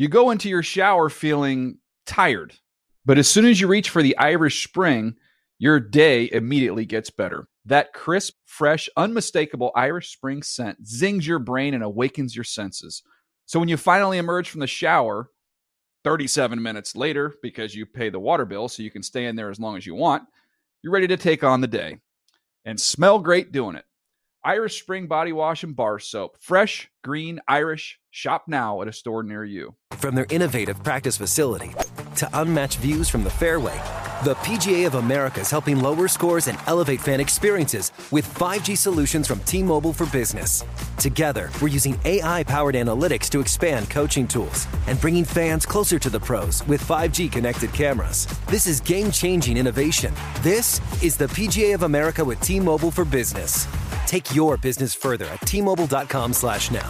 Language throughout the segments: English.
You go into your shower feeling tired, but as soon as you reach for the Irish Spring, your day immediately gets better. That crisp, fresh, unmistakable Irish Spring scent zings your brain and awakens your senses. So when you finally emerge from the shower, 37 minutes later, because you pay the water bill so you can stay in there as long as you want, you're ready to take on the day. And smell great doing it. Irish Spring Body Wash and Bar Soap. Fresh, green, Irish. Shop now at a store near you. From their innovative practice facility to unmatched views from the fairway, the PGA of America is helping lower scores and elevate fan experiences with 5G solutions from T-Mobile for Business. Together, we're using AI-powered analytics to expand coaching tools and bringing fans closer to the pros with 5G connected cameras. This is game-changing innovation. This is the PGA of America with T-Mobile for Business. Take your business further at T-Mobile.com/now.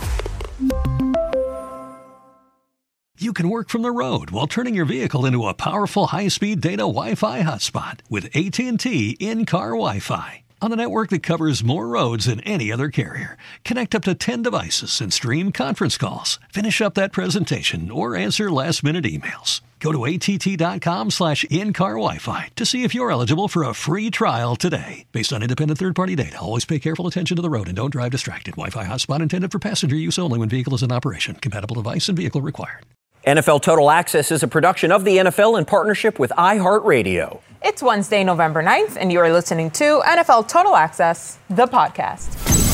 You can work from the road while turning your vehicle into a powerful high-speed data Wi-Fi hotspot with AT&T in-car Wi-Fi. On a network that covers more roads than any other carrier. Connect up to 10 devices and stream conference calls. Finish up that presentation or answer last-minute emails. Go to att.com/in-car Wi-Fi to see if you're eligible for a free trial today. Based on independent third-party data, always pay careful attention to the road and don't drive distracted. Wi-Fi hotspot intended for passenger use only when vehicle is in operation. Compatible device and vehicle required. NFL Total Access is a production of the NFL in partnership with iHeartRadio. It's Wednesday, November 9th, and you are listening to NFL Total Access, the podcast.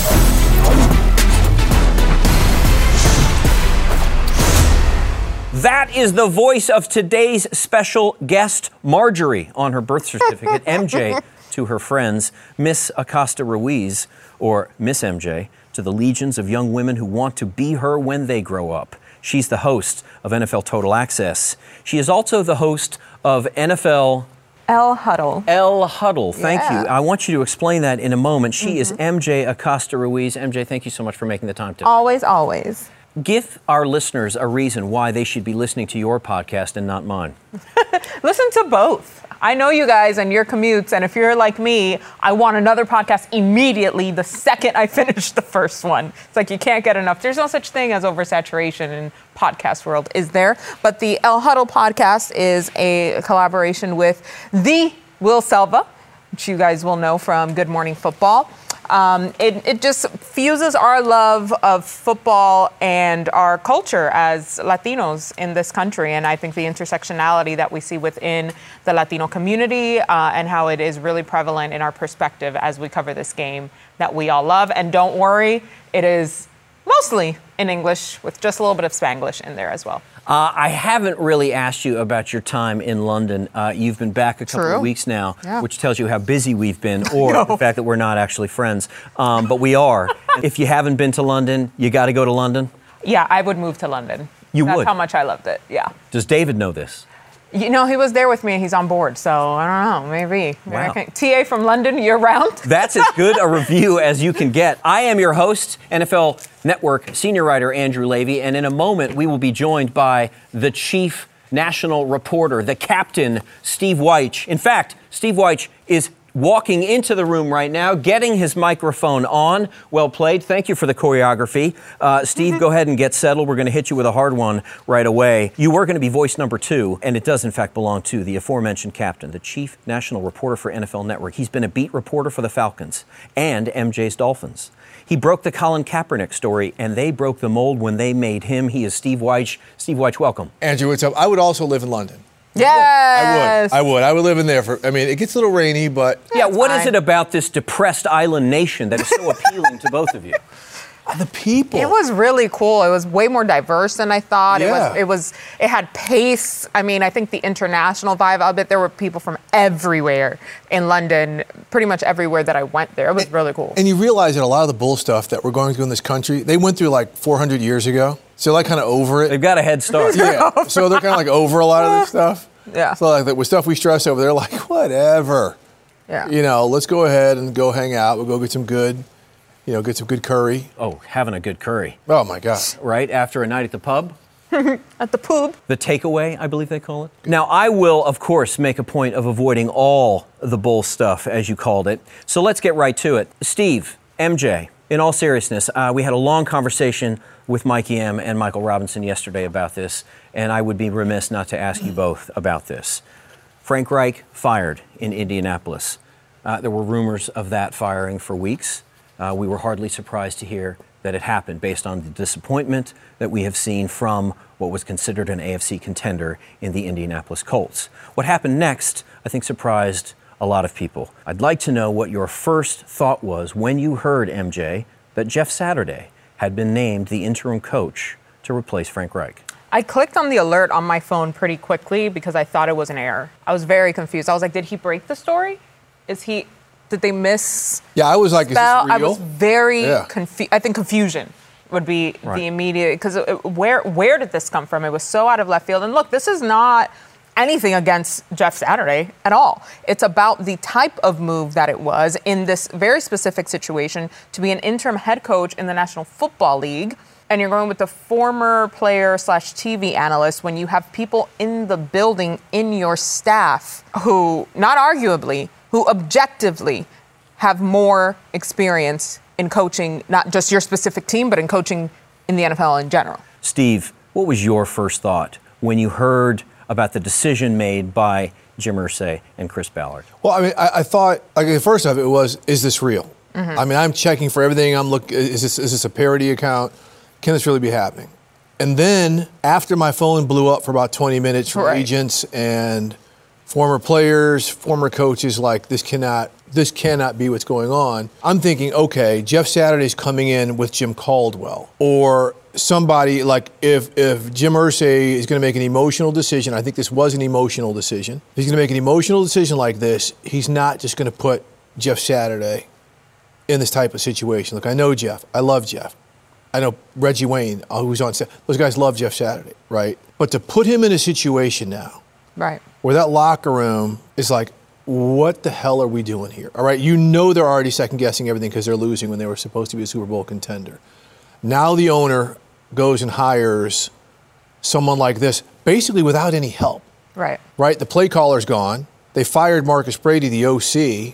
That is the voice of today's special guest, Marjorie, on her birth certificate, MJ to her friends, Miss Acosta Ruiz, or Miss MJ, to the legions of young women who want to be her when they grow up. She's the host of NFL Total Access. She is also the host of NFL El Huddle. El Huddle. Thank Yeah. you. I want you to explain that in a moment. She is MJ Acosta Ruiz. MJ, thank you so much for making the time today. Always, always. Give our listeners a reason why they should be listening to your podcast and not mine. Listen to both. I know you guys and your commutes, and if you're like me, I want another podcast immediately the second I finish the first one. It's like you can't get enough. There's no such thing as oversaturation in podcast world, is there? But the El Huddle podcast is a collaboration with the Will Selva, which you guys will know from Good Morning Football. It just fuses our love of football and our culture as Latinos in this country. And I think the intersectionality that we see within the Latino community and how it is really prevalent in our perspective as we cover this game that we all love. And don't worry, it is mostly in English with just a little bit of Spanglish in there as well. I haven't really asked you about your time in London. You've been back a couple of weeks now, which tells you how busy we've been, or the fact that we're not actually friends. But we are. If you haven't been to London, you got to go to London? Yeah, I would move to London. That's how much I loved it, yeah. Does David know this? You know, he was there with me and he's on board, so I don't know, maybe. Wow. TA from London, year round. That's as good a review as you can get. I am your host, NFL Network senior writer Andrew Levy, and in a moment we will be joined by the chief national reporter, the captain, Steve Wyche. In fact, Steve Wyche is walking into the room right now, getting his microphone on. Well played. Thank you for the choreography. Steve, go ahead and get settled. We're going to hit you with a hard one right away. You were going to be voice number 2, and it does, in fact, belong to the aforementioned captain, the chief national reporter for NFL Network. He's been a beat reporter for the Falcons and MJ's Dolphins. He broke the Colin Kaepernick story, and they broke the mold when they made him. He is Steve Wyche. Steve Wyche, welcome. Andrew, what's up? I would also live in London. Yes. I would live in there it gets a little rainy, but... Yeah, what is it about this depressed island nation that is so appealing to both of you? The people. It was really cool. It was way more diverse than I thought. Yeah. It had pace. I mean, I think the international vibe of it, there were people from everywhere in London, pretty much everywhere that I went there. It was really cool. And you realize that a lot of the bull stuff that we're going through in this country, they went through like 400 years ago. So they're like kind of over it. They've got a head start. Yeah. So they're kind of like over a lot of this stuff. Yeah. So like with stuff we stress over, they're like, whatever. Yeah. You know, let's go ahead and go hang out. We'll go get some good, get some good curry. Oh, having a good curry. Oh, my God. Right after a night at the pub? At the pub. The takeaway, I believe they call it. Now, I will, of course, make a point of avoiding all the bull stuff, as you called it. So let's get right to it. Steve, MJ, In all seriousness, we had a long conversation with Mikey M. and Michael Robinson yesterday about this, and I would be remiss not to ask you both about this. Frank Reich fired in Indianapolis. There were rumors of that firing for weeks. We were hardly surprised to hear that it happened based on the disappointment that we have seen from what was considered an AFC contender in the Indianapolis Colts. What happened next, I think, surprised a lot of people. I'd like to know what your first thought was when you heard, MJ, that Jeff Saturday had been named the interim coach to replace Frank Reich. I clicked on the alert on my phone pretty quickly because I thought it was an error. I was very confused. I was like, did he break the story? Did they miss? Yeah, I was like, is this real? I was very confused. I think confusion would be the immediate, because where did this come from? It was so out of left field. And look, this is not anything against Jeff Saturday at all. It's about the type of move that it was in this very specific situation to be an interim head coach in the National Football League. And you're going with the former player / TV analyst when you have people in the building in your staff who, not arguably, who objectively have more experience in coaching, not just your specific team, but in coaching in the NFL in general. Steve, what was your first thought when you heard about the decision made by Jim Irsay and Chris Ballard? Well, I mean, I thought, like, first off, it was, is this real? Mm-hmm. I mean, I'm checking for everything. I'm looking, is this a parody account? Can this really be happening? And then after my phone blew up for about 20 minutes from agents and former players, former coaches, like, this cannot be what's going on. I'm thinking, okay, Jeff Saturday's coming in with Jim Caldwell, or somebody like if Jim Irsay is going to make an emotional decision. I think this was an emotional decision. If he's going to make an emotional decision like this, he's not just going to put Jeff Saturday in this type of situation. Look, I know Jeff. I love Jeff. I know Reggie Wayne, who's on set. Those guys love Jeff Saturday, right? But to put him in a situation now, right, where that locker room is like, what the hell are we doing here? All right, you know they're already second-guessing everything because they're losing when they were supposed to be a Super Bowl contender. Now the owner goes and hires someone like this, basically without any help. Right. Right? The play caller's gone. They fired Marcus Brady, the OC,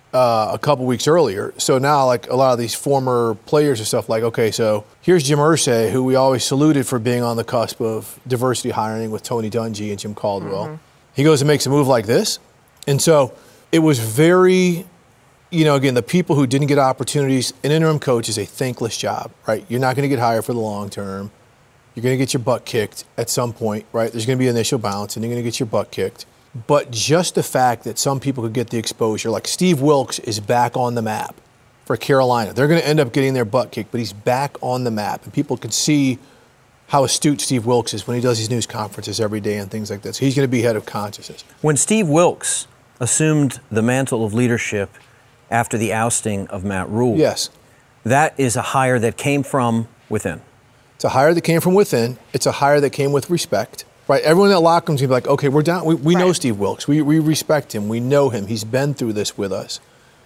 a couple weeks earlier. So now, like, a lot of these former players and stuff, like, okay, so here's Jim Irsay, who we always saluted for being on the cusp of diversity hiring with Tony Dungy and Jim Caldwell. Mm-hmm. He goes and makes a move like this. And so it was very, again, the people who didn't get opportunities, an interim coach is a thankless job, right? You're not going to get hired for the long term. You're going to get your butt kicked at some point, right? There's going to be an initial bounce, and you're going to get your butt kicked. But just the fact that some people could get the exposure, like Steve Wilks is back on the map for Carolina. They're going to end up getting their butt kicked, but he's back on the map. And people can see how astute Steve Wilks is when he does these news conferences every day and things like this. He's going to be head of consciousness. When Steve Wilks assumed the mantle of leadership after the ousting of Matt Rule, yes, that is a hire that came from within. It's a hire that came from within. It's a hire that came with respect. Right, everyone at Lockham's going to be like, okay, we're down. We know Steve Wilks. We respect him. We know him. He's been through this with us.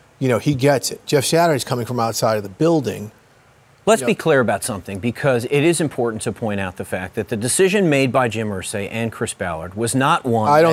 He gets it. Jeff Saturday's coming from outside of the building. Let's be clear about something, because it is important to point out the fact that the decision made by Jim Irsay and Chris Ballard was not one I don't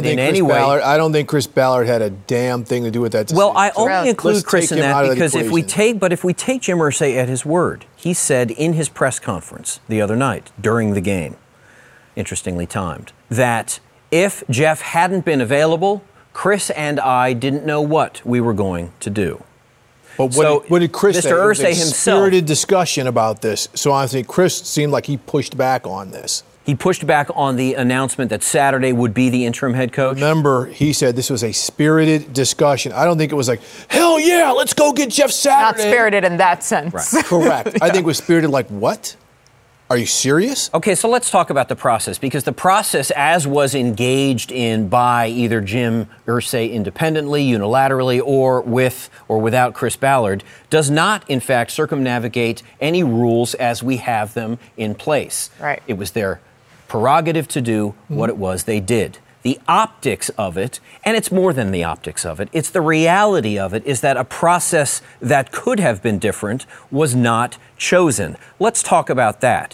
think Chris Ballard had a damn thing to do with that decision. Well, I only include Chris in that because if we take Jim Irsay at his word, he said in his press conference the other night during the game, interestingly timed, that if Jeff hadn't been available, Chris and I didn't know what we were going to do. But what did Chris say? Mr. Irsay himself, spirited discussion about this. So I think Chris seemed like he pushed back on this. He pushed back on the announcement that Saturday would be the interim head coach. Remember, he said this was a spirited discussion. I don't think it was like, hell yeah, let's go get Jeff Saturday. Not spirited in that sense. Right. Correct. Yeah. I think it was spirited like, what? Are you serious? Okay, so let's talk about the process, because the process, as was engaged in by either Jim Irsay independently, unilaterally, or with or without Chris Ballard, does not, in fact, circumnavigate any rules as we have them in place. Right. It was their prerogative to do what it was they did. The optics of it, and it's more than the optics of it, it's the reality of it, is that a process that could have been different was not chosen. Let's talk about that.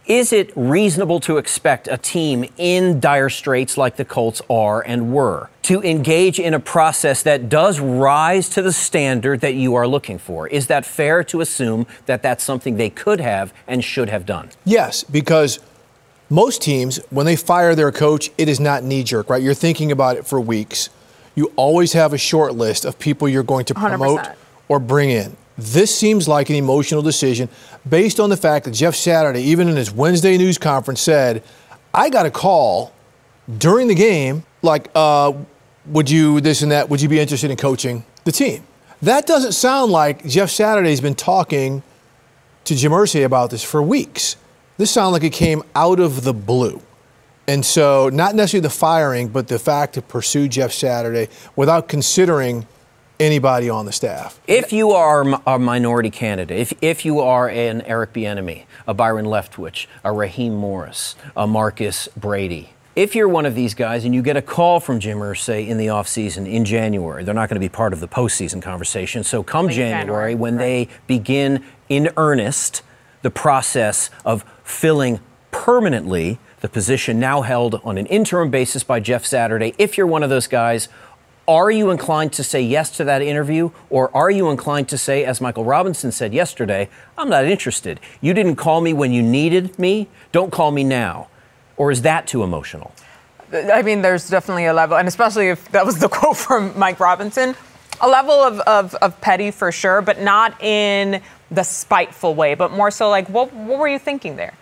Is it reasonable to expect a team in dire straits like the Colts are and were to engage in a process that does rise to the standard that you are looking for? Is that fair to assume that that's something they could have and should have done? Yes, because most teams, when they fire their coach, it is not knee-jerk, right? You're thinking about it for weeks. You always have a short list of people you're going to promote 100%. or bring in. This seems like an emotional decision based on the fact that Jeff Saturday, even in his Wednesday news conference, said, I got a call during the game, like, would you this and that, would you be interested in coaching the team? That doesn't sound like Jeff Saturday's been talking to Jim Irsay about this for weeks. This sounds like it came out of the blue. And so not necessarily the firing, but the fact to pursue Jeff Saturday without considering anybody on the staff. If you are a minority candidate, if you are an Eric Bieniemy, a Byron Leftwich, a Raheem Morris, a Marcus Brady, if you're one of these guys and you get a call from Jim Irsay in the offseason in January, they're not going to be part of the postseason conversation. So come January, when they begin in earnest the process of filling permanently the position now held on an interim basis by Jeff Saturday, if you're one of those guys, are you inclined to say yes to that interview, or are you inclined to say, as Michael Robinson said yesterday, I'm not interested. You didn't call me when you needed me. Don't call me now. Or is that too emotional? I mean, there's definitely a level, and especially if that was the quote from Mike Robinson, a level of petty for sure, but not in the spiteful way, but more so like, what were you thinking there?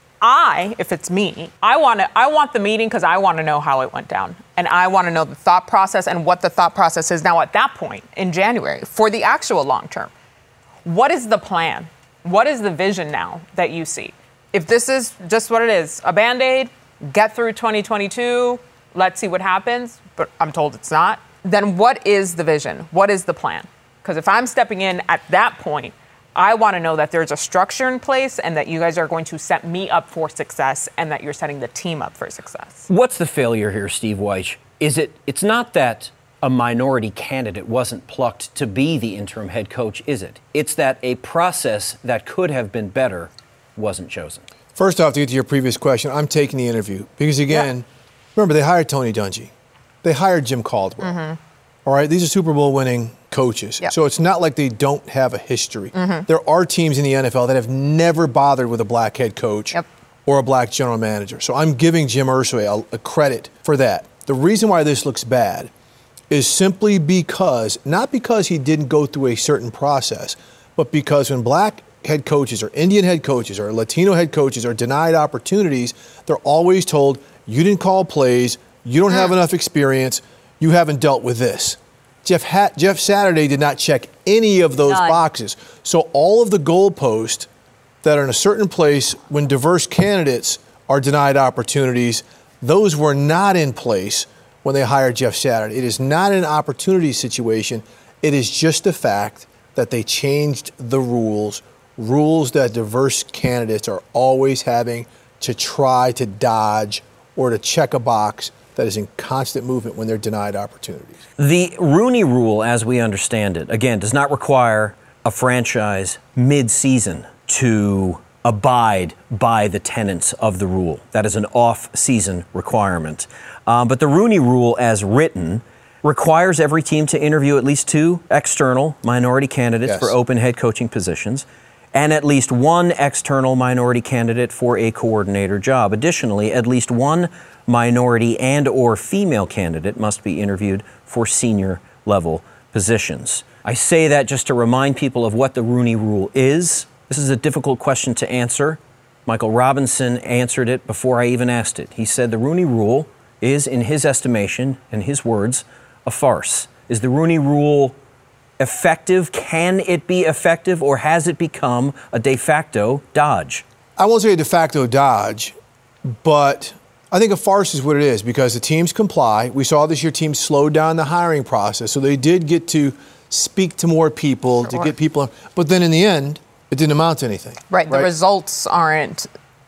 If it's me, I want the meeting because I want to know how it went down. And I want to know the thought process and what the thought process is now at that point in January for the actual long term. What is the plan? What is the vision now that you see? If this is just what it is, a Band-Aid, get through 2022, let's see what happens, but I'm told it's not, then what is the vision? What is the plan? Because if I'm stepping in at that point, I want to know that there's a structure in place and that you guys are going to set me up for success and that you're setting the team up for success. What's the failure here, Steve Wyche? It's not that a minority candidate wasn't plucked to be the interim head coach, is it? It's that a process that could have been better wasn't chosen. First off, to get to your previous question, I'm taking the interview because, again, remember, they hired Tony Dungy. They hired Jim Caldwell. Mm-hmm. All right, these are Super Bowl winning coaches. Yep. So it's not like they don't have a history. Mm-hmm. There are teams in the NFL that have never bothered with a black head coach or a black general manager. So I'm giving Jim Irsay a credit for that. The reason why this looks bad is simply because, not because he didn't go through a certain process, but because when black head coaches or Indian head coaches or Latino head coaches are denied opportunities, they're always told, you didn't call plays, you don't have enough experience, you haven't dealt with this. Jeff Saturday did not check any of those boxes. So all of the goalposts that are in a certain place when diverse candidates are denied opportunities, those were not in place when they hired Jeff Saturday. It is not an opportunity situation. It is just the fact that they changed the rules that diverse candidates are always having to try to dodge or to check a box that is in constant movement when they're denied opportunities. The Rooney Rule, as we understand it, again, does not require a franchise mid-season to abide by the tenets of the rule. That is an off-season requirement. But the Rooney Rule, as written, requires every team to interview at least 2 external minority candidates for open head coaching positions and at least 1 external minority candidate for a coordinator job. Additionally, at least 1 minority and or female candidate must be interviewed for senior level positions. I say that just to remind people of what the Rooney Rule is. This is a difficult question to answer. Michael Robinson answered it before I even asked it. He said the Rooney Rule is, in his estimation, in his words, a farce. Is the Rooney Rule effective? Can it be effective, or has it become a de facto dodge? I won't say a de facto dodge, but I think a farce is what it is because the teams comply. We saw this year teams slowed down the hiring process, so they did get to speak to more people, to get people, but then in the end, it didn't amount to anything. Right, the results aren't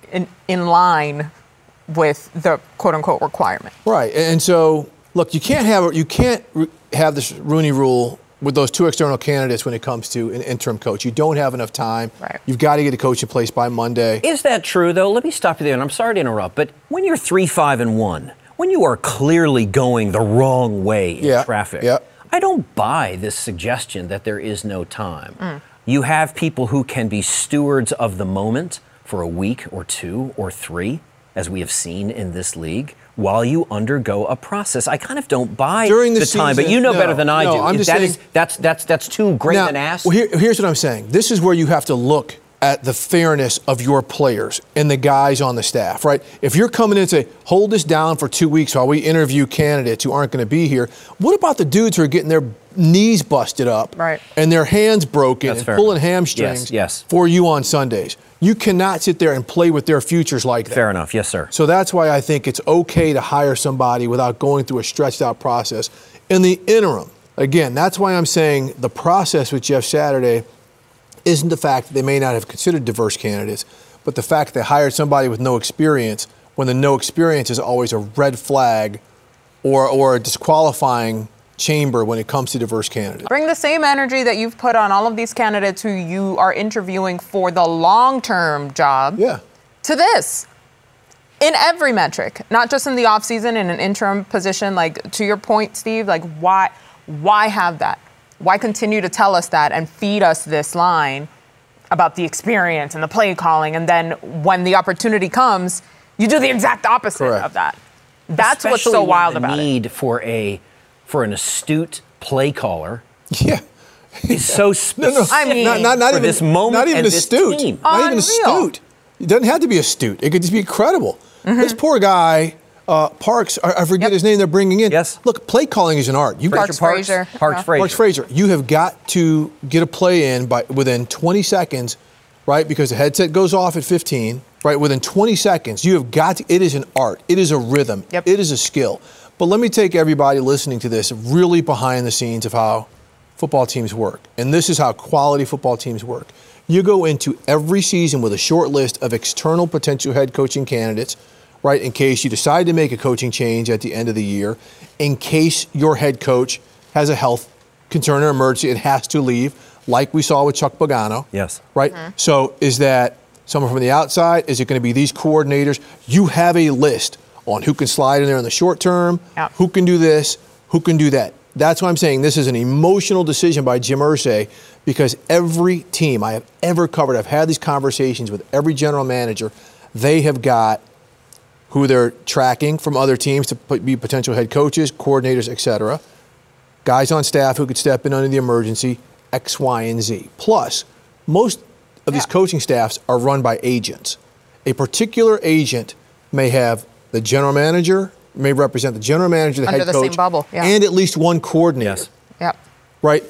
in line with the quote-unquote requirement. Right, and so, look, you can't have this Rooney Rule with those two external candidates when it comes to an interim coach. You don't have enough time. Right. You've got to get a coach in place by Monday. Is that true, though? Let me stop you there, and I'm sorry to interrupt, but when you're 3-5-1, when you are clearly going the wrong way in traffic, I don't buy this suggestion that there is no time. You have people who can be stewards of the moment for a week or 2 or 3, as we have seen in this league, while you undergo a process. I kind of don't buy During the time, season, but you know better than I do. I'm just saying, that's too great now, an ask. Well, here's what I'm saying. This is where you have to look at the fairness of your players and the guys on the staff, right? If you're coming in and say, hold this down for 2 weeks while we interview candidates who aren't going to be here, what about the dudes who are getting their knees busted up and their hands broken and pulling hamstrings for you on Sundays? You cannot sit there and play with their futures like that. Fair enough. Yes, sir. So that's why I think it's okay to hire somebody without going through a stretched out process. In the interim, again, that's why I'm saying the process with Jeff Saturday isn't the fact that they may not have considered diverse candidates, but the fact that they hired somebody with no experience when the no experience is always a red flag or a disqualifying chamber when it comes to diverse candidates. Bring the same energy that you've put on all of these candidates who you are interviewing for the long-term job to this. In every metric, not just in the offseason, in an interim position. Like, to your point, Steve, like, why have that? Why continue to tell us that and feed us this line about the experience and the play calling, and then when the opportunity comes, you do the exact opposite of that? That's what's so wild about it. The need for an astute play caller is so specific. I mean, not even this moment, not even and this astute. team. Not even astute. It doesn't have to be astute. It could just be incredible. This poor guy, Parks, I forget his name they're bringing in. Yes. Look, play calling is an art. Parks Frazier. Parks Frazier. You have got to get a play in within 20 seconds, right? Because the headset goes off at 15, right? Within 20 seconds, you have got to, it is an art. It is a rhythm. It is a skill. But let me take everybody listening to this really behind the scenes of how football teams work. And this is how quality football teams work. You go into every season with a short list of external potential head coaching candidates, right, in case you decide to make a coaching change at the end of the year, in case your head coach has a health concern or emergency and has to leave, like we saw with Chuck Pagano. Yes. Right? So is that someone from the outside? Is it going to be these coordinators? You have a list on who can slide in there in the short term, who can do this, who can do that. That's why I'm saying this is an emotional decision by Jim Irsay, because every team I have ever covered, I've had these conversations with every general manager, they have got who they're tracking from other teams to be potential head coaches, coordinators, etc. Guys on staff who could step in under the emergency, X, Y, and Z. Plus, most of these coaching staffs are run by agents. A particular agent may have the general manager, may represent the general manager, the under head the coach, same bubble, and at least one coordinator. Yep. Right?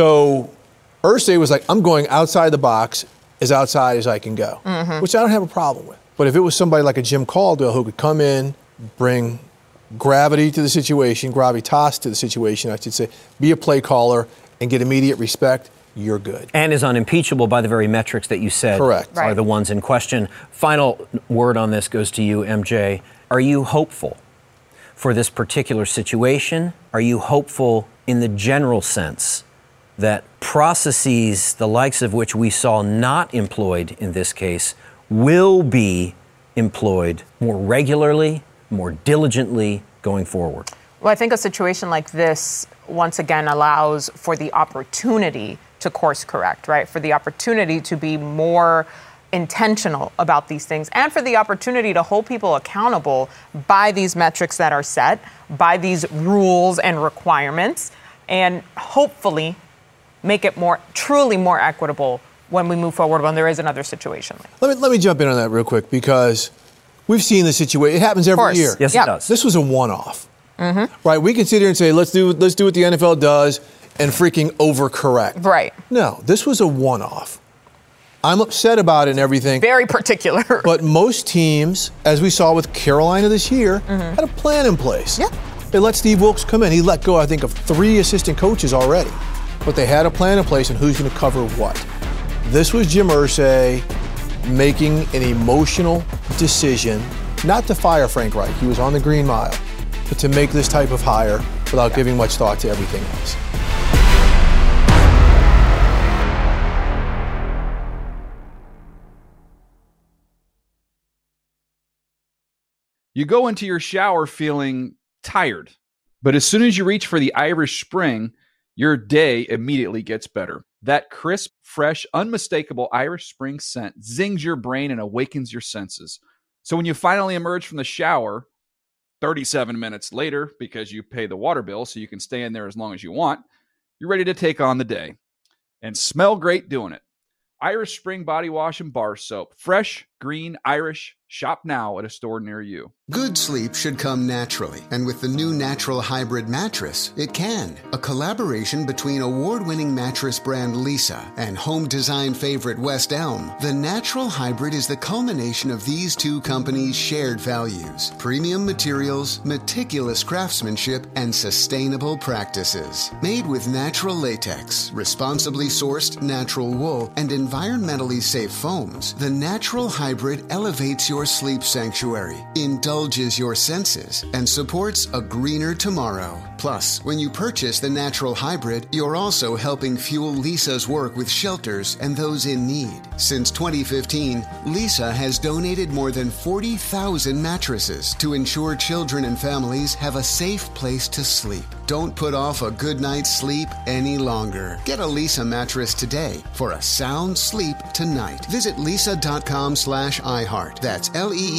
So Irsay was like, I'm going outside the box, as outside as I can go, which I don't have a problem with. But if it was somebody like a Jim Caldwell who could come in, bring gravity to the situation, gravitas to the situation, I should say, be a play caller, and get immediate respect, you're good. And is unimpeachable by the very metrics that you said are the ones in question. Final word on this goes to you, MJ. Are you hopeful for this particular situation? Are you hopeful in the general sense that processes, the likes of which we saw not employed in this case, will be employed more regularly, more diligently going forward? Well, I think a situation like this, once again, allows for the opportunity to course correct, right? For the opportunity to be more intentional about these things, and for the opportunity to hold people accountable by these metrics that are set, by these rules and requirements, and hopefully make it truly more equitable when we move forward when there is another situation. Let me jump in on that real quick, because we've seen the situation. It happens every year. Yes, it does. This was a one-off. Right? We can sit here and say, let's do what the NFL does and freaking overcorrect. Right. No, this was a one-off. I'm upset about it and everything. Very particular. But most teams, as we saw with Carolina this year, had a plan in place. Yeah. They let Steve Wilkes come in. He let go, I think, of 3 assistant coaches already. But they had a plan in place on who's going to cover what. This was Jim Irsay making an emotional decision, not to fire Frank Reich. He was on the Green Mile. But to make this type of hire without giving much thought to everything else. You go into your shower feeling tired, but as soon as you reach for the Irish Spring, your day immediately gets better. That crisp, fresh, unmistakable Irish Spring scent zings your brain and awakens your senses. So when you finally emerge from the shower 37 minutes later, because you pay the water bill so you can stay in there as long as you want, you're ready to take on the day and smell great doing it. Irish Spring Body Wash and Bar Soap. Fresh, green, Irish. Shop now at a store near you. Good sleep should come naturally, and with the new Natural Hybrid mattress, it can. A collaboration between award-winning mattress brand Leesa and home design favorite West Elm, the Natural Hybrid is the culmination of these two companies' shared values: premium materials, meticulous craftsmanship, and sustainable practices. Made with natural latex, responsibly sourced natural wool, and environmentally safe foams, the Natural Hybrid elevates your sleep sanctuary, indulges your senses, and supports a greener tomorrow. Plus, when you purchase the Natural Hybrid, you're also helping fuel Leesa's work with shelters and those in need. Since 2015, Leesa has donated more than 40,000 mattresses to ensure children and families have a safe place to sleep. Don't put off a good night's sleep any longer. Get a Leesa mattress today for a sound sleep tonight. Visit leesa.com/iHeart. That's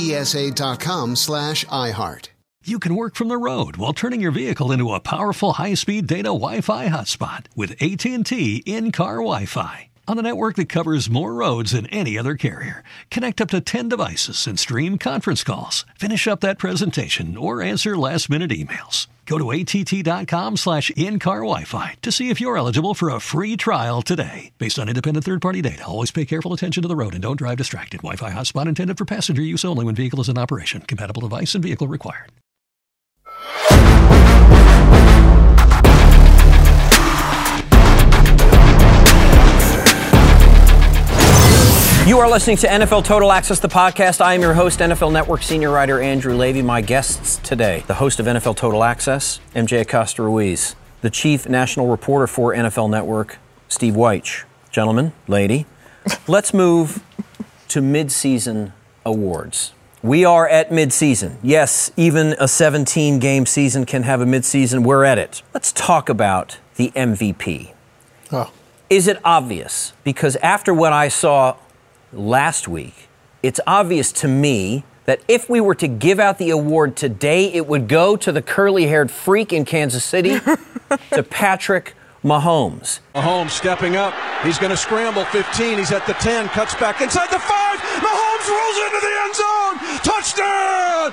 LEESA.com/iHeart. You can work from the road while turning your vehicle into a powerful high-speed data Wi-Fi hotspot with AT&T in-car Wi-Fi. On a network that covers more roads than any other carrier. Connect up to 10 devices and stream conference calls. Finish up that presentation or answer last-minute emails. Go to att.com/in-car Wi-Fi to see if you're eligible for a free trial today. Based on independent third-party data, always pay careful attention to the road and don't drive distracted. Wi-Fi hotspot intended for passenger use only when vehicle is in operation. Compatible device and vehicle required. You are listening to NFL Total Access, the podcast. I am your host, NFL Network senior writer Andrew Levy. My guests today, the host of NFL Total Access, MJ Acosta-Ruiz, the chief national reporter for NFL Network, Steve Wyche. Gentlemen, lady, let's move to midseason awards. We are at midseason. Yes, even a 17-game season can have a midseason. We're at it. Let's talk about the MVP. Oh. Is it obvious? Because after what I saw last week, it's obvious to me that if we were to give out the award today, it would go to the curly-haired freak in Kansas City, to Patrick Mahomes. Mahomes stepping up. He's going to scramble. 15. He's at the 10. Cuts back inside the 5. Mahomes rolls into the end zone. Touchdown,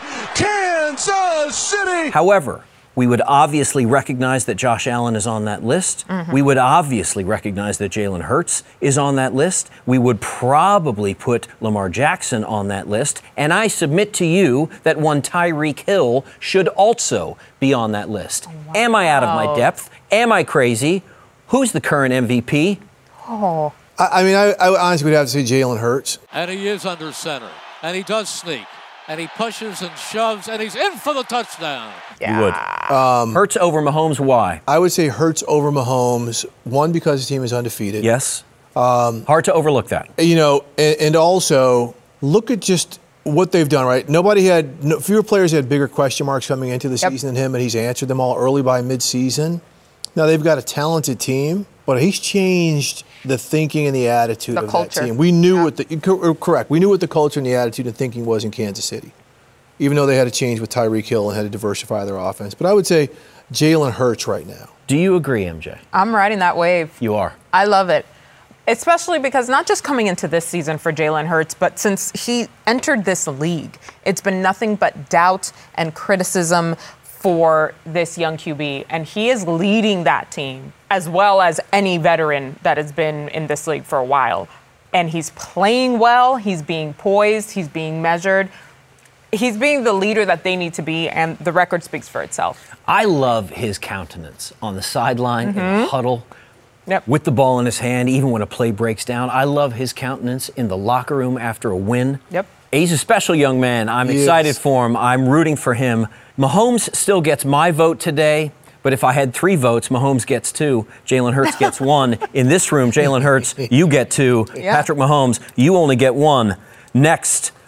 Kansas City. However, we would obviously recognize that Josh Allen is on that list. Mm-hmm. We would obviously recognize that Jalen Hurts is on that list. We would probably put Lamar Jackson on that list. And I submit to you that one Tyreek Hill should also be on that list. Wow. Am I out of my depth? Am I crazy? Who's the current MVP? Oh. I mean, I honestly would have to say Jalen Hurts. And he is under center. And he does sneak. And he pushes and shoves, and he's in for the touchdown. Yeah. You would. Hurts over Mahomes, why? I would say Hurts over Mahomes, one, because his team is undefeated. Yes. Hard to overlook that. You know, and also, look at just what they've done, right? Fewer players had bigger question marks coming into the season than him, and he's answered them all early by midseason. Now, they've got a talented team, but he's changed the thinking and the attitude of that team. We knew what the culture and the attitude and thinking was in Kansas City, even though they had to change with Tyreek Hill and had to diversify their offense. But I would say Jalen Hurts right now. Do you agree, MJ? I'm riding that wave. You are. I love it, especially because not just coming into this season for Jalen Hurts, but since he entered this league, it's been nothing but doubt and criticism for this young QB, and he is leading that team as well as any veteran that has been in this league for a while. And he's playing well, he's being poised, he's being measured. He's being the leader that they need to be, and the record speaks for itself. I love his countenance on the sideline, in the huddle, with the ball in his hand, even when a play breaks down. I love his countenance in the locker room after a win. He's a special young man. I'm excited for him. I'm rooting for him. Mahomes still gets my vote today, but if I had 3 votes, Mahomes gets 2. Jalen Hurts gets 1. In this room, Jalen Hurts, you get 2. Patrick Mahomes, you only get 1. Next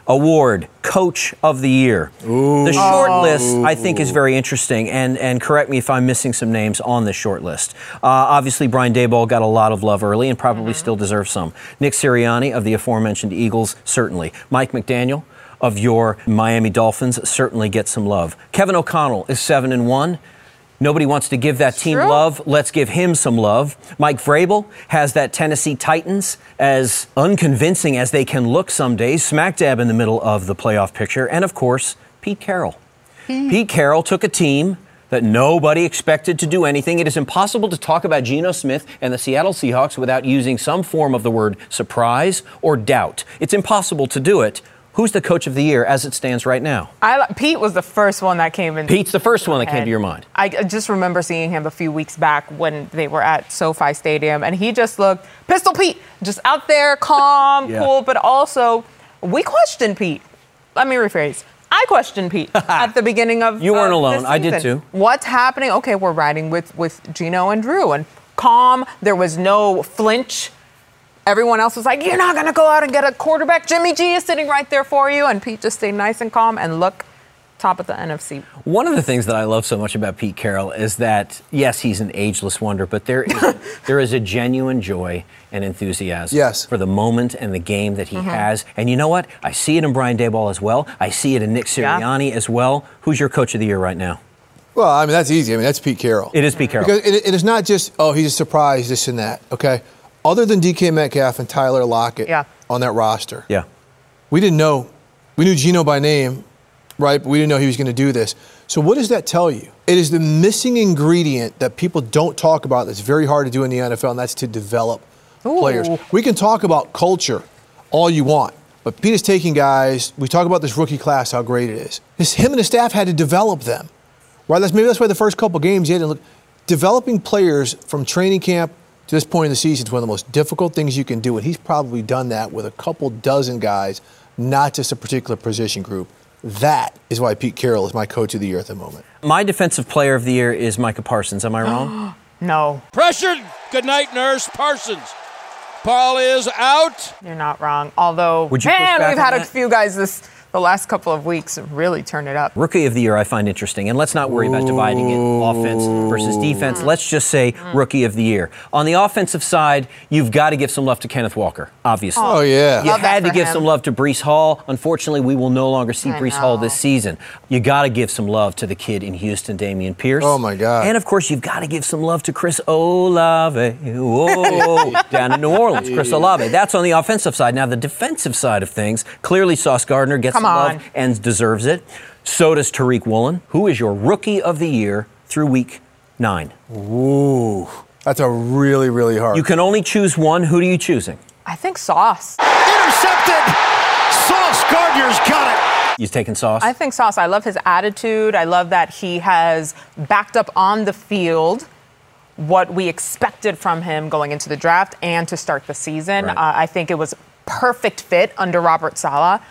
award, Coach of the Year. The short list, I think, is very interesting, and correct me if I'm missing some names on this short list. Obviously, Brian Daboll got a lot of love early and probably still deserves some. Nick Sirianni of the aforementioned Eagles, certainly. Mike McDaniel of your Miami Dolphins certainly gets some love. Kevin O'Connell is 7-1. Nobody wants to give that team love. Let's give him some love. Mike Vrabel has that Tennessee Titans as unconvincing as they can look some days, smack dab in the middle of the playoff picture. And, of course, Pete Carroll. Pete Carroll took a team that nobody expected to do anything. It is impossible to talk about Geno Smith and the Seattle Seahawks without using some form of the word surprise or doubt. It's impossible to do it. Who's the Coach of the Year as it stands right now? Pete was the first one that came in. Pete's the first one that came to your mind. I just remember seeing him a few weeks back when they were at SoFi Stadium, and he just looked, Pistol Pete, just out there, calm, cool, but also, we questioned Pete. Let me rephrase. I questioned Pete at the beginning of You weren't alone. this I did season. too. What's happening? Okay, we're riding with Geno and Drew, and calm. There was no flinch. Everyone else was like, you're not going to go out and get a quarterback. Jimmy G is sitting right there for you. And Pete just stayed nice and calm and look, top of the NFC. One of the things that I love so much about Pete Carroll is that, yes, he's an ageless wonder, but there is a genuine joy and enthusiasm for the moment and the game that he has. And you know what? I see it in Brian Daboll as well. I see it in Nick Sirianni as well. Who's your Coach of the Year right now? Well, I mean, that's easy. I mean, that's Pete Carroll. It is Pete Carroll. Because it is not just, he's a surprise, this and that, okay? Other than DK Metcalf and Tyler Lockett on that roster. Yeah. We didn't know. We knew Geno by name, right? But we didn't know he was going to do this. So what does that tell you? It is the missing ingredient that people don't talk about that's very hard to do in the NFL, and that's to develop players. We can talk about culture all you want, but Pete is taking guys, we talk about this rookie class, how great it is. Him and his staff had to develop them, right? Maybe that's why the first couple games you had to look. Developing players from training camp to this point in the season is one of the most difficult things you can do, and he's probably done that with a couple dozen guys, not just a particular position group. That is why Pete Carroll is my Coach of the Year at the moment. My Defensive Player of the Year is Micah Parsons. Am I wrong? No. Pressured. Good night, nurse. Parsons. Paul is out. You're not wrong. Although, Would you push back we've on had a that? few guys the last couple of weeks really turn it up. Rookie of the Year I find interesting, and let's not worry about dividing it offense versus defense. Let's just say Rookie of the Year. On the offensive side, you've got to give some love to Kenneth Walker, obviously. Oh, yeah. You Love that had to for give him. some love to Breece Hall. Unfortunately, we will no longer see I Breece Hall know. this season. You got to give some love to the kid in Houston, Dameon Pierce. Oh, my God. And, of course, you've got to give some love to Chris Olave. Whoa, down in New Orleans, Chris Olave. That's on the offensive side. Now, the defensive side of things, clearly Sauce Gardner gets Come some on. love and deserves it. So does Tariq Woolen. Who is your Rookie of the Year through Week 9? Ooh, that's a really, really hard. You can only choose one. Who are you choosing? I think Sauce. Intercepted. Sauce Gardner's got it. You taking Sauce? I think Sauce. I love his attitude. I love that he has backed up on the field what we expected from him going into the draft and to start the season. Right. I think it was perfect fit under Robert Saleh.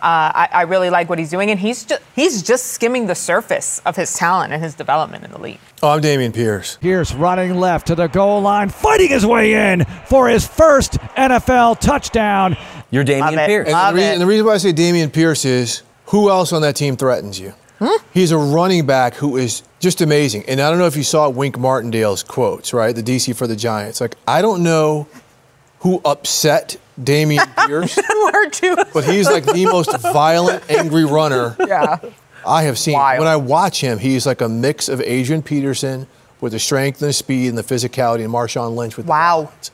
I really like what he's doing, and he's just skimming the surface of his talent and his development in the league. Oh, I'm Dameon Pierce. Pierce running left to the goal line, fighting his way in for his first NFL touchdown. You're Dameon Love it. Pierce. And the reason why I say Dameon Pierce is, who else on that team threatens you? He's a running back who is just amazing. And I don't know if you saw Wink Martindale's quotes, right? The DC for the Giants. Like, I don't know who upset Dameon Pierce, but he's like the most violent, angry runner I have seen. Wild. When I watch him, he's like a mix of Adrian Peterson with the strength and the speed and the physicality, and Marshawn Lynch with the balance.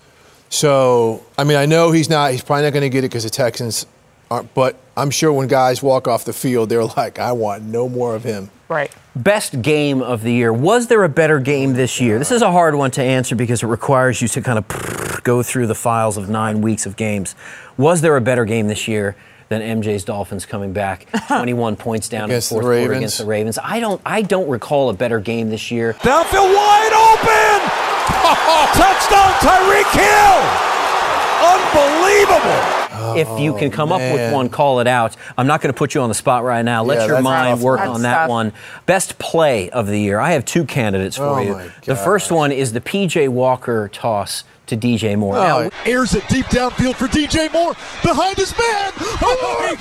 So, I mean, I know he's probably not going to get it because the Texans aren't, but I'm sure when guys walk off the field, they're like, I want no more of him. Right. Best game of the year. Was there a better game this year? This is a hard one to answer because it requires you to kind of go through the files of 9 weeks of games. Was there a better game this year than MJ's Dolphins coming back 21 points down in the fourth quarter against the Ravens? I don't recall a better game this year. Downfield wide open! Touchdown Tyreek Hill! Unbelievable! If you can come up with one, call it out. I'm not going to put you on the spot right now. Let your mind work on that one. Best play of the year. I have 2 candidates for you. The first one is the P.J. Walker toss to DJ Moore. Oh, airs it deep downfield for DJ Moore. Behind his man. Oh,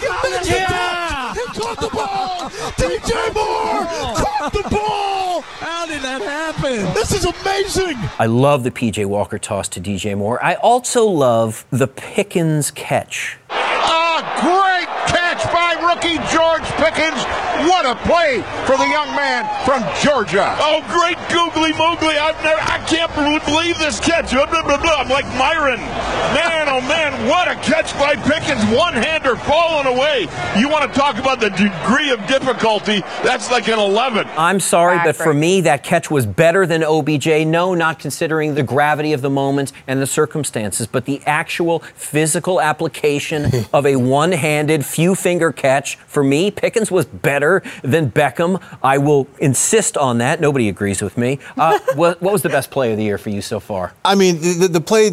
he caught the ball. DJ Moore caught the ball. How did that happen? This is amazing. I love the P.J. Walker toss to DJ Moore. I also love the Pickens catch. A great catch by rookie George Pickens. What a play for the young man from Georgia. Oh, great googly moogly. I can't believe this catch. Blah, blah, blah, blah. I'm like Myron. Man, oh man, what a catch by Pickens. One-hander falling away. You want to talk about the degree of difficulty? That's like an 11. I'm sorry, but for me, that catch was better than OBJ. No, not considering the gravity of the moment and the circumstances, but the actual physical application of a one-handed, few-finger catch. For me, Pickens was better than Beckham. I will insist on that. Nobody agrees with me. What was the best play of the year for you so far? I mean, the play,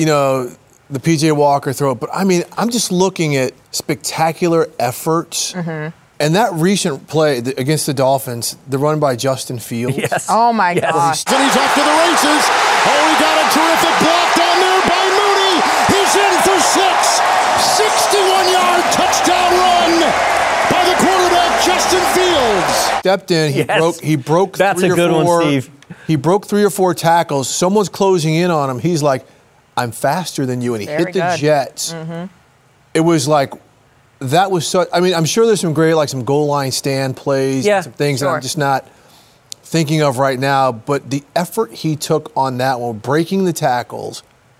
the P.J. Walker throw, but I mean, I'm just looking at spectacular efforts. Mm-hmm. And that recent play against the Dolphins, the run by Justin Fields. Yes. Oh, my gosh. And he's off to the races. Oh, he got a terrific block down there by Mooney. He's in for 6. 61-yard touchdown run by the quarterback, Justin Fields. Stepped in. He broke That's 3 a or good 4. one, Steve. He broke 3 or 4 tackles. Someone's closing in on him. He's like, I'm faster than you. And he hit the Jets. Mm-hmm. It was like, that was so. I mean, I'm sure there's some great, like some goal line stand plays, and some things that I'm just not thinking of right now. But the effort he took on that one, breaking the tackles,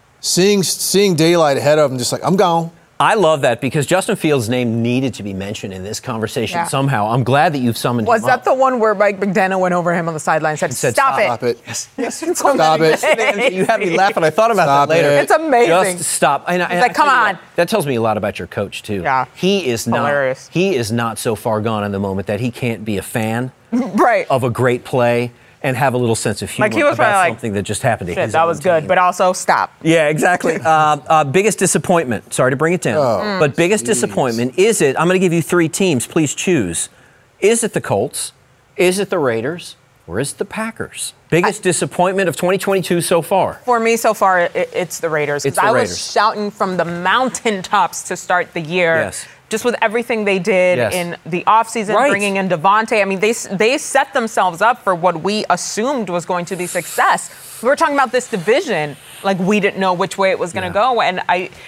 seeing daylight ahead of him, just like, I'm gone. I love that because Justin Fields' name needed to be mentioned in this conversation somehow. I'm glad that you've summoned him Was that up. the one where Mike McDaniel went over him on the sideline and said, stop it? Stop it. Yes. Stop it. You had me laughing. I thought about that later. It's amazing. Just stop. And like, come on. That tells me a lot about your coach, too. Yeah. He is hilarious. He is not so far gone in the moment that he can't be a fan of a great play and have a little sense of humor he was about something that just happened to his that was good, team. but also stop. Yeah, exactly. Biggest disappointment. Sorry to bring it down. But biggest disappointment, is it, I'm going to give you 3 teams. Please choose. Is it the Colts? Is it the Raiders? Or is it the Packers? Biggest disappointment of 2022 so far? For me so far, it's the Raiders. It's the I Raiders. was shouting from the mountaintops to start the year. Yes. Just with everything they did in the offseason, bringing in Devontae. I mean, they set themselves up for what we assumed was going to be success. We were talking about this division, like we didn't know which way it was going to go. And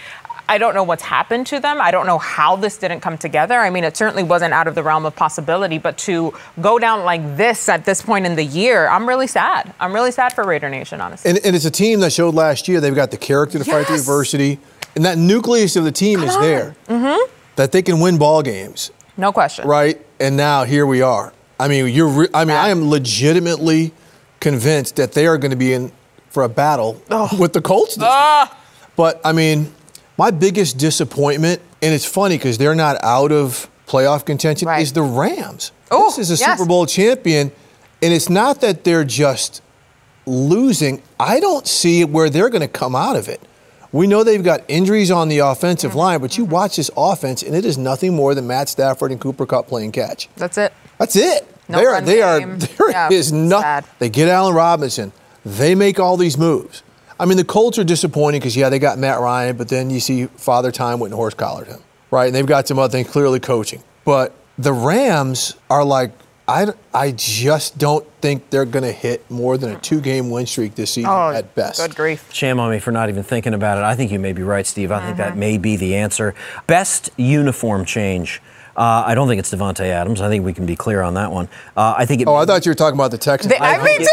I don't know what's happened to them. I don't know how this didn't come together. I mean, it certainly wasn't out of the realm of possibility. But to go down like this at this point in the year, I'm really sad. I'm really sad for Raider Nation, honestly. And it's a team that showed last year they've got the character to fight through adversity. And that nucleus of the team is there. Mm-hmm. That they can win ball games. No question. Right? And now here we are. I mean, I am legitimately convinced that they are going to be in for a battle with the Colts this week. But, I mean, my biggest disappointment, and it's funny because they're not out of playoff contention, is the Rams. This is a Super Bowl champion, and it's not that they're just losing. I don't see where they're going to come out of it. We know they've got injuries on the offensive line, but you watch this offense, and it is nothing more than Matt Stafford and Cooper Kupp playing catch. That's it. That's it. No There is nothing. They get Allen Robinson. They make all these moves. I mean, the Colts are disappointing because, they got Matt Ryan, but then you see Father Time went and horse-collared him, right? And they've got some other things, clearly coaching. But the Rams are like, I just don't think they're going to hit more than a 2-game win streak this season at best. Good grief. Shame on me for not even thinking about it. I think you may be right, Steve. I think that may be the answer. Best uniform change. I don't think it's Devontae Adams. I think we can be clear on that one. I think it. I thought you were talking about the Texans. Me too.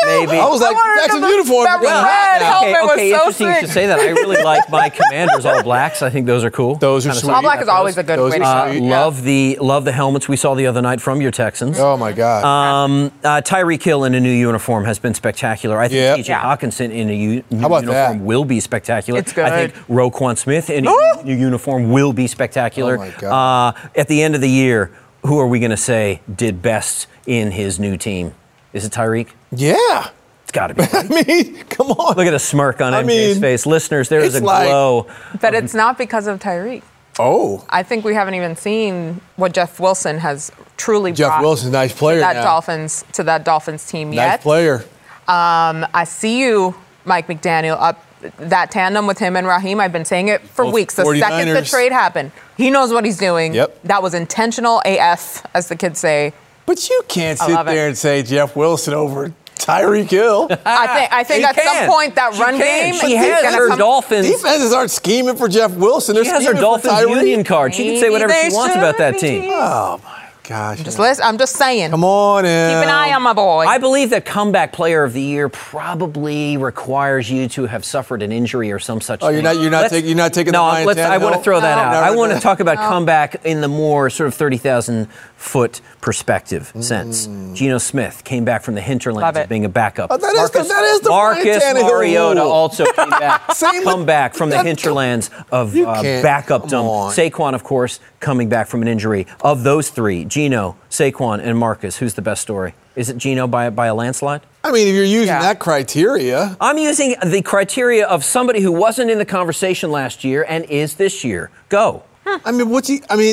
I was like, Texans uniform. That red helmet was so interesting sick. you should say that. I really like my Commanders all blacks. I think those are cool. Those are sweet. All black is always a good way to sweet. Love the helmets we saw the other night from your Texans. Oh my God. Tyreek Hill in a new uniform has been spectacular. I think T.J. Hawkinson in a new uniform will be spectacular. It's good. I think Roquan Smith in a new uniform will be spectacular. Oh my God. At the end of the year, who are we going to say did best in his new team? Is it Tyreek? Yeah. It's got to be. I mean, come on. Look at the smirk on MJ's face. Listeners, there is a glow. But it's not because of Tyreek. Oh. I think we haven't even seen what Jeff Wilson has truly brought. Jeff Wilson's a nice player to that Dolphins team yet. Nice player. I see you, Mike McDaniel, up that tandem with him and Raheem, I've been saying it for weeks. The 49ers. Second the trade happened, he knows what he's doing. Yep. That was intentional AF, as the kids say. But you can't sit there and say Jeff Wilson over Tyreek Hill. I think at some point that run game. She has her Dolphins. Defenses aren't scheming for Jeff Wilson. She has her Dolphins union card. She can say whatever she wants about that team. Oh, my gosh. I'm just saying. Come on in. Keep an eye on my boy. I believe that comeback player of the year probably requires you to have suffered an injury or some such thing. You're not taking the Ryan Tannehill? I want to throw that out. I want to talk about comeback in the more sort of 30,000-foot perspective sense. Geno Smith came back from the hinterlands of being a backup. That is the Marcus Ryan Tannehill Mariota rule. also came back. Come back from the hinterlands of backup dumb. Saquon, of course, coming back from an injury. Of those three, Geno, Saquon, and Marcus, who's the best story? Is it Geno by a landslide? I mean, if you're using that criteria. I'm using the criteria of somebody who wasn't in the conversation last year and is this year. Go. I mean, what's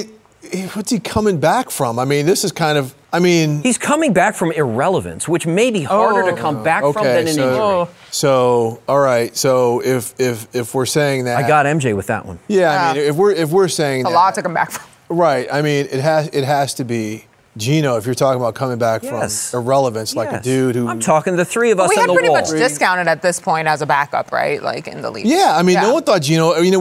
he coming back from? I mean, this is kind of, He's coming back from irrelevance, which may be harder to come back from than an injury. So, all right. So if we're saying that. I got MJ with that one. Yeah, I mean, if we're saying a lot to come back from. Right. I mean, it has to be Geno, if you're talking about coming back from irrelevance, like a dude who... I'm talking the three of us on the wall. We had pretty much discounted at this point as a backup, right? Like in the league. Yeah, I mean, no one thought Geno... I mean,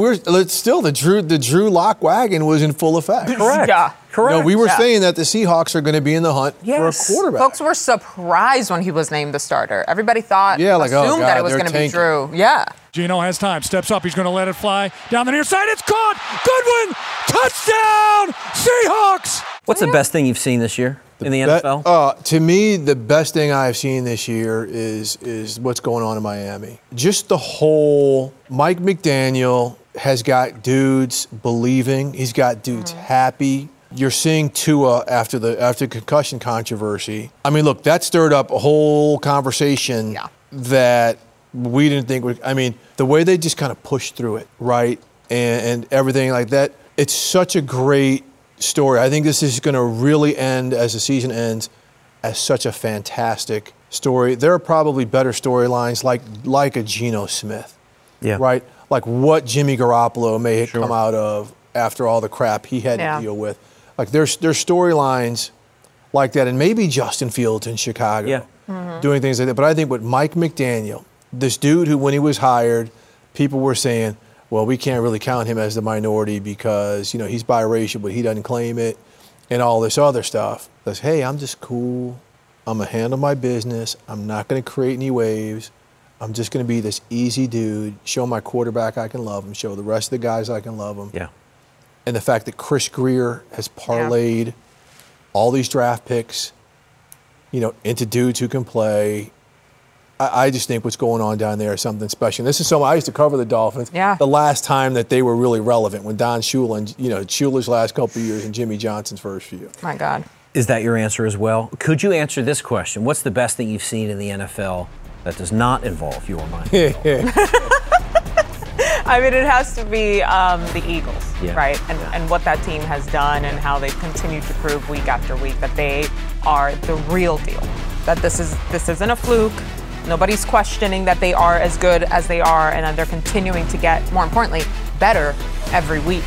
the Drew Lock wagon was in full effect. Correct. Yeah. Correct. No, we were saying that the Seahawks are going to be in the hunt for a quarterback. Folks were surprised when he was named the starter. Everybody thought, assumed that it was going to be Drew. Yeah. Geno has time, steps up, he's going to let it fly down the near side. It's caught. Goodwin, touchdown, Seahawks. What's the best thing you've seen this year in the NFL? To me, the best thing I've seen this year is what's going on in Miami. Just the whole Mike McDaniel has got dudes believing. He's got dudes happy. You're seeing Tua after concussion controversy. I mean, look, that stirred up a whole conversation that we didn't think would. I mean, the way they just kind of pushed through it, right, and everything like that. It's such a great story. I think this is going to really end, as the season ends, as such a fantastic story. There are probably better storylines like a Geno Smith, right? Like what Jimmy Garoppolo may have come out of after all the crap he had to deal with. Like there's storylines like that, and maybe Justin Fields in Chicago doing things like that. But I think with Mike McDaniel, this dude who, when he was hired, people were saying, well, we can't really count him as the minority because, he's biracial, but he doesn't claim it, and all this other stuff. Says, hey, I'm just cool. I'm going to handle my business. I'm not going to create any waves. I'm just going to be this easy dude, show my quarterback I can love him, show the rest of the guys I can love him. Yeah. And the fact that Chris Greer has parlayed all these draft picks, into dudes who can play. I just think what's going on down there is something special. This is something I used to cover the Dolphins. Yeah. The last time that they were really relevant, when Don Shula and Shula's last couple of years and Jimmy Johnson's first few. My God. Is that your answer as well? Could you answer this question? What's the best thing you've seen in the NFL that does not involve your mind? I mean, it has to be the Eagles, right? And what that team has done and how they've continued to prove week after week that they are the real deal. That this isn't a fluke. Nobody's questioning that they are as good as they are, and that they're continuing to get, more importantly, better every week.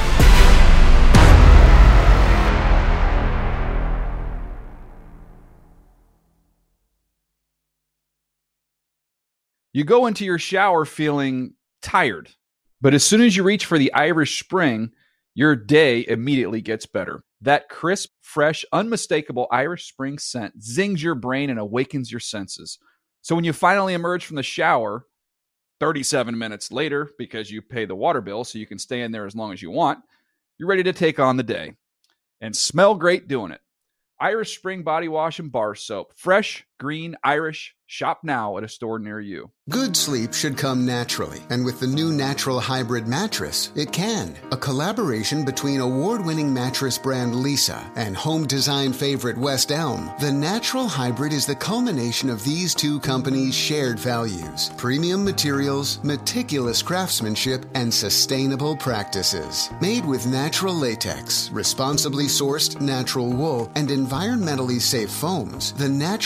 You go into your shower feeling tired, but as soon as you reach for the Irish Spring, your day immediately gets better. That crisp, fresh, unmistakable Irish Spring scent zings your brain and awakens your senses. So when you finally emerge from the shower, 37 minutes later, because you pay the water bill so you can stay in there as long as you want, you're ready to take on the day and smell great doing it. Irish Spring Body Wash and Bar Soap. Fresh, green, Irish. Shop now at a store near you. Good sleep should come naturally, and with the new Natural Hybrid mattress, it can. A collaboration between award-winning mattress brand Lisa and home design favorite West Elm, the Natural Hybrid is the culmination of these two companies' shared values: premium materials, meticulous craftsmanship, and sustainable practices. Made with natural latex, responsibly sourced natural wool, and environmentally safe foams, the Natural Hybrid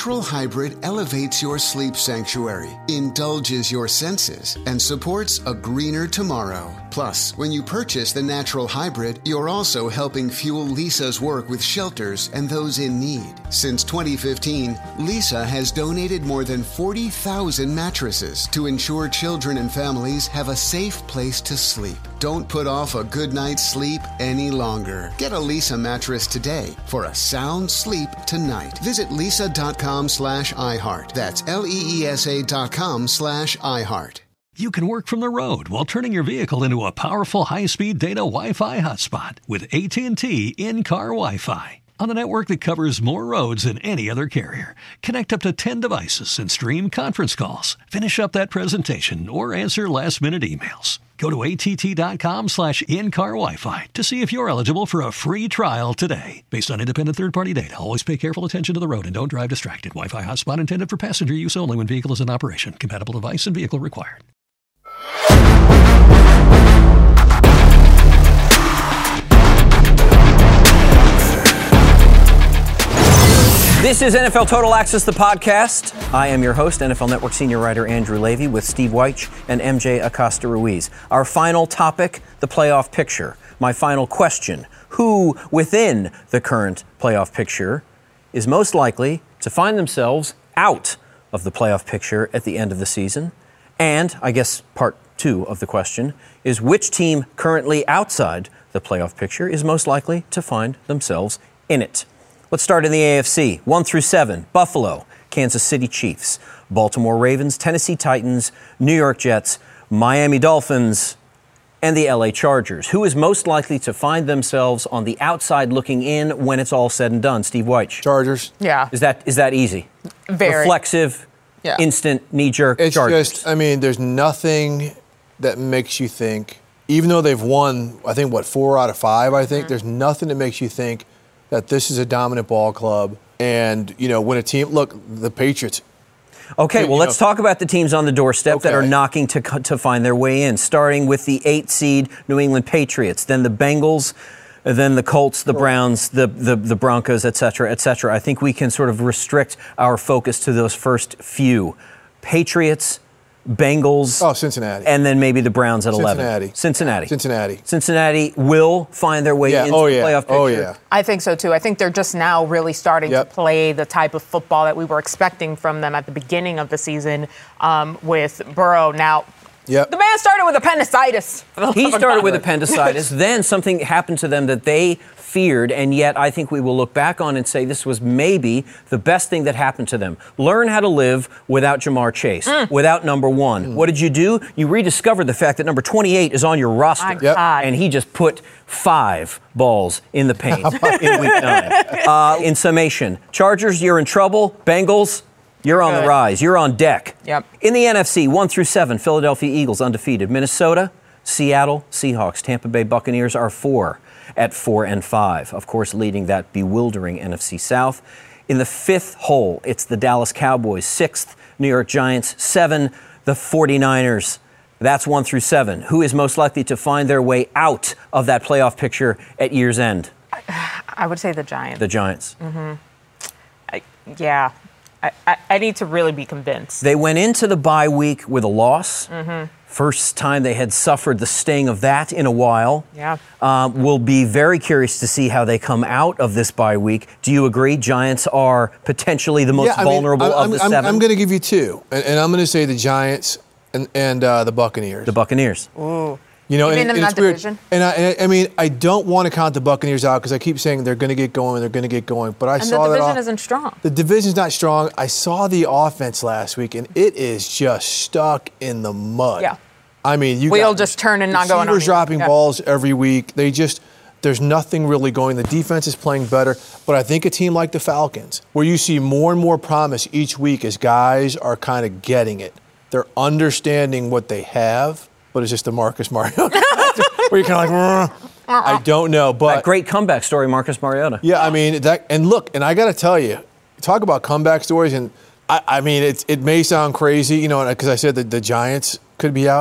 Hybrid elevates your sleep sanctuary, indulges your senses, and supports a greener tomorrow. Plus, when you purchase the Natural Hybrid, you're also helping fuel Lisa's work with shelters and those in need. Since 2015, Lisa has donated more than 40,000 mattresses to ensure children and families have a safe place to sleep. Don't put off a good night's sleep any longer. Get a Lisa mattress today for a sound sleep tonight. Visit lisa.com/iHeart. That's LEESA.com/iHeart. You can work from the road while turning your vehicle into a powerful high-speed data Wi-Fi hotspot with AT&T in-car Wi-Fi. On a network that covers more roads than any other carrier. Connect up to 10 devices and stream conference calls. Finish up that presentation or answer last-minute emails. Go to att.com/in-car Wi-Fi to see if you're eligible for a free trial today. Based on independent third-party data, always pay careful attention to the road and don't drive distracted. Wi-Fi hotspot intended for passenger use only when vehicle is in operation. Compatible device and vehicle required. This is NFL Total Access, the podcast. I am your host, NFL Network senior writer Andrew Levy, with Steve Wyche and MJ Acosta-Ruiz. Our final topic, the playoff picture. My final question, who within the current playoff picture is most likely to find themselves out of the playoff picture at the end of the season? And, I guess, part two of the question is, which team currently outside the playoff picture is most likely to find themselves in it? Let's start in the AFC. 1 through 7, Buffalo, Kansas City Chiefs, Baltimore Ravens, Tennessee Titans, New York Jets, Miami Dolphins, and the LA Chargers. Who is most likely to find themselves on the outside looking in when it's all said and done? Steve Wyche. Chargers. Yeah. Is that easy? Very. Reflexive, instant, knee-jerk It's Chargers. just, I mean, there's nothing that makes you think, even though they've won, I think, 4 out of 5, I think, there's nothing that makes you think that this is a dominant ball club. And, when a team, look, the Patriots. Okay, well, let's talk about the teams on the doorstep that are knocking to find their way in, starting with the 8th seed New England Patriots, then the Bengals, then the Colts, the Browns, the Broncos, et cetera, et cetera. I think we can sort of restrict our focus to those first few. Patriots, Bengals. Oh, Cincinnati. And then maybe the Browns at 11. Cincinnati will find their way into the playoff picture. Oh, yeah. I think so, too. I think they're just now really starting to play the type of football that we were expecting from them at the beginning of the season with Burrow. Now, the man started with appendicitis. He started with appendicitis. Then something happened to them that they feared, and yet I think we will look back on and say this was maybe the best thing that happened to them. Learn how to live without Jamar Chase, without number 1. What did you do? You rediscovered the fact that number 28 is on your roster, and he just put 5 balls in the paint in week 9. In summation, Chargers, you're in trouble. Bengals, you're on the rise. You're on deck. In the NFC, 1 through 7, Philadelphia Eagles undefeated. Minnesota, Seattle, Seahawks, Tampa Bay Buccaneers are 4 at 4 and 5. Of course, leading that bewildering NFC South. In the 5th hole, it's the Dallas Cowboys. 6th, New York Giants. 7, the 49ers. That's 1 through 7. Who is most likely to find their way out of that playoff picture at year's end? I would say the Giants. The Giants. I need to really be convinced. They went into the bye week with a loss. First time they had suffered the sting of that in a while. We'll be very curious to see how they come out of this bye week. Do you agree Giants are potentially the most vulnerable of the 7? I'm going to give you 2, and I'm going to say the Giants and the Buccaneers. The Buccaneers. Ooh. And in that it's weird. division? And I mean, I don't want to count the Buccaneers out because I keep saying they're going to get going, But I saw the that division isn't strong. The division's not strong. I saw the offense last week, and it is just stuck in the mud. I mean, Wheel just turn and not going on. Receivers dropping balls every week. There's nothing really going. The defense is playing better. But I think a team like the Falcons, where you see more and more promise each week as guys are kind of getting it. They're understanding what they have, but it's just the Marcus Mariota. Where you're kind of like, I don't know. But that great comeback story, Marcus Mariota. Yeah, I mean, and I got to tell you, talk about comeback stories, and I mean, it may sound crazy, because I said that the Giants could be out.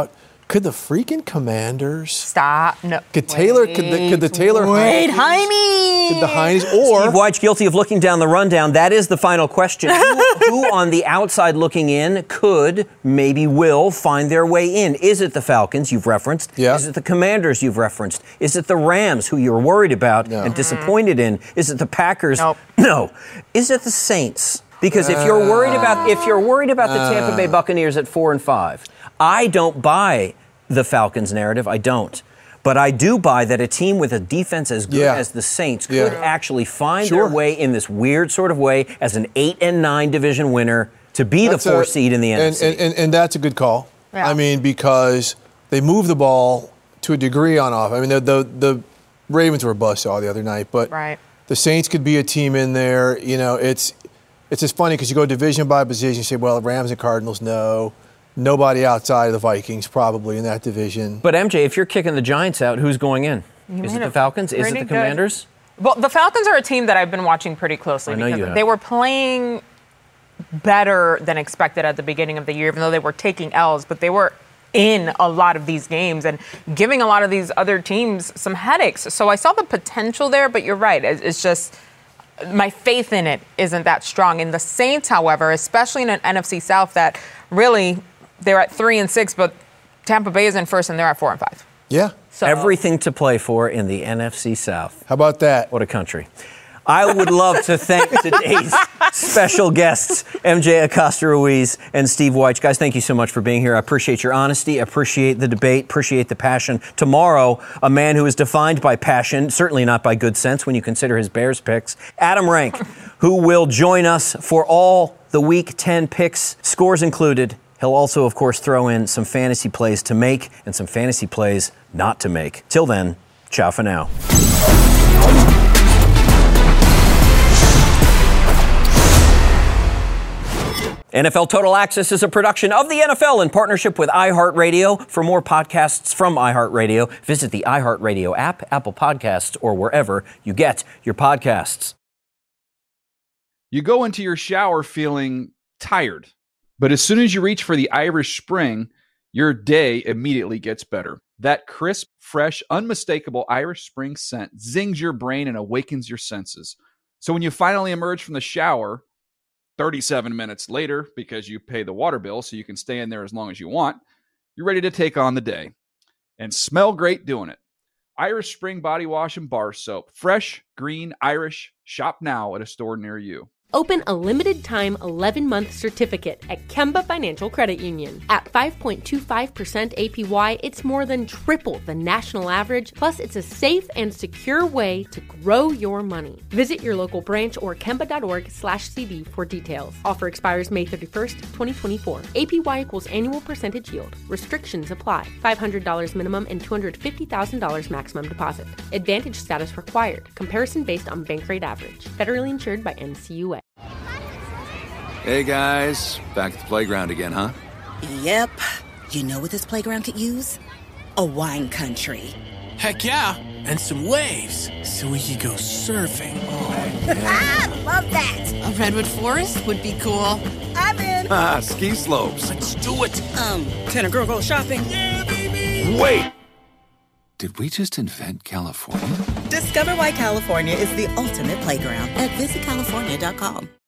Could the freaking Commanders stop? No. Could Taylor? Could the Taylor? Wait, Heine. Could the Heines or Steve Wyche guilty of looking down the rundown? That is the final question. Who on the outside looking in could, maybe will, find their way in? Is it the Falcons you've referenced? Yeah. Is it the Commanders you've referenced? Is it the Rams who you're worried about and disappointed in? Is it the Packers? Nope. No. Is it the Saints? Because if you're worried about the Tampa Bay Buccaneers at 4-5, I don't buy the Falcons narrative. I don't. But I do buy that a team with a defense as good as the Saints could actually find their way in this weird sort of way as an 8-9 division winner to be the 4 seed in the NFC. And that's a good call. Yeah. I mean, because they move the ball to a degree on off. I mean, the Ravens were a buzzsaw the other night, but the Saints could be a team in there. You know, it's just funny because you go division by division, you say, well, Rams and Cardinals, no. Nobody outside of the Vikings probably in that division. But MJ, if you're kicking the Giants out, who's going in? Is it the Falcons? Is it the Commanders? Well, the Falcons are a team that I've been watching pretty closely because they were playing better than expected at the beginning of the year, even though they were taking L's, but they were in a lot of these games and giving a lot of these other teams some headaches. So I saw the potential there, but you're right. It's just my faith in it isn't that strong. In the Saints, however, especially in an NFC South that really they're at 3-6, but Tampa Bay is in first and they're at 4-5. Yeah. So everything to play for in the NFC South. How about that? What a country. I would love to thank today's special guests, MJ Acosta-Ruiz and Steve Wyche. Guys, thank you so much for being here. I appreciate your honesty, appreciate the debate, appreciate the passion. Tomorrow, a man who is defined by passion, certainly not by good sense when you consider his Bears picks, Adam Rank, who will join us for all the Week 10 picks, scores included. He'll also, of course, throw in some fantasy plays to make and some fantasy plays not to make. Till then, ciao for now. NFL Total Access is a production of the NFL in partnership with iHeartRadio. For more podcasts from iHeartRadio, visit the iHeartRadio app, Apple Podcasts, or wherever you get your podcasts. You go into your shower feeling tired, but as soon as you reach for the Irish Spring, your day immediately gets better. That crisp, fresh, unmistakable Irish Spring scent zings your brain and awakens your senses. So when you finally emerge from the shower 37 minutes later, because you pay the water bill so you can stay in there as long as you want, you're ready to take on the day and smell great doing it. Irish Spring Body Wash and Bar Soap. Fresh, green, Irish. Shop now at a store near you. Open a limited-time 11-month certificate at Kemba Financial Credit Union. At 5.25% APY, it's more than triple the national average, plus it's a safe and secure way to grow your money. Visit your local branch or kemba.org/CD for details. Offer expires May 31st, 2024. APY equals annual percentage yield. Restrictions apply. $500 minimum and $250,000 maximum deposit. Advantage status required. Comparison based on bank rate average. Federally insured by NCUA. Hey guys, back at the playground again, huh? Yep. You know what this playground could use? A wine country. Heck yeah, and some waves so we could go surfing. Oh, yeah. Love that. A redwood forest would be cool. I'm in. Ski slopes. Let's do it. Can a girl go shopping? Yeah, baby. Wait. Did we just invent California? Discover why California is the ultimate playground at visitcalifornia.com.